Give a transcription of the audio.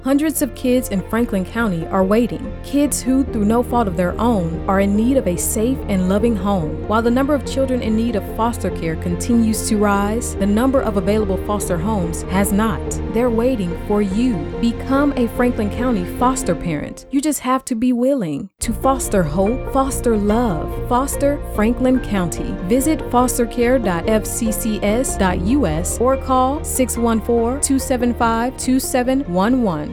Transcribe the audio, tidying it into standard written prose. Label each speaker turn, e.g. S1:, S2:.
S1: Hundreds of kids in Franklin County are waiting. Kids who, through no fault of their own, are in need of a safe and loving home. While the number of children in need of foster care continues to rise, the number of available foster homes has not. They're waiting for you. Become a Franklin County foster parent. You just have to be willing to foster hope, foster love, foster Franklin County. Visit fostercare.fccs.us or call 614-275-2711.